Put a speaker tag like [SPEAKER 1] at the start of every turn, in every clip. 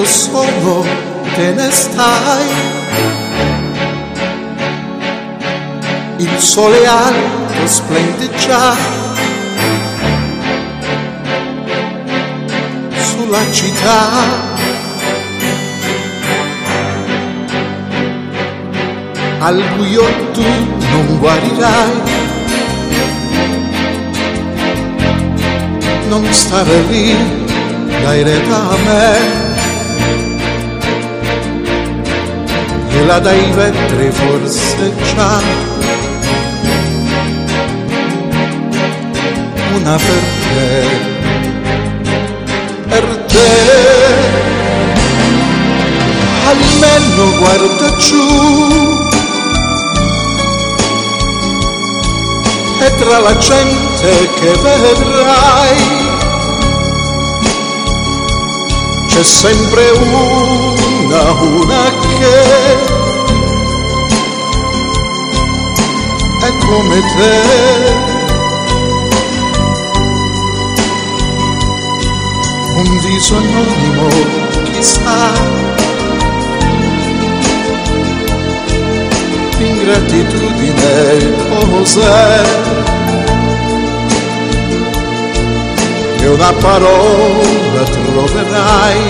[SPEAKER 1] solo te ne stai. Il sole alto splende già sulla città. Al buio tu non guarirai, non stare lì, dai retta a me, e là dai vetri forse già una per te, almeno guarda giù. E tra la gente che vedrai c'è sempre una che è come te. Un viso anonimo, chissà, ingratitudine cos'è? E una parola troverai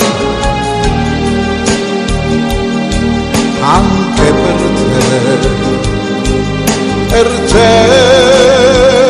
[SPEAKER 1] anche per te.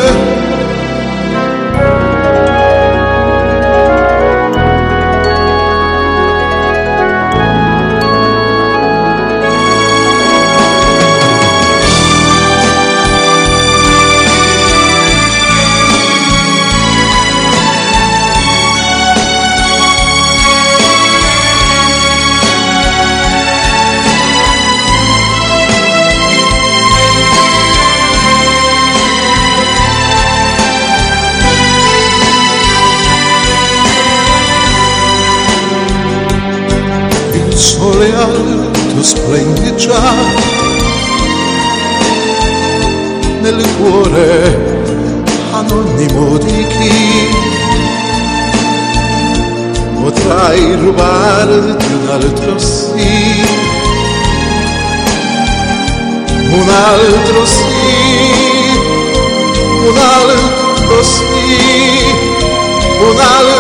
[SPEAKER 1] Il sole alto splende già nel cuore anonimo di chi potrai rubarti un altro sì, un altro sì, un altro sì, un altro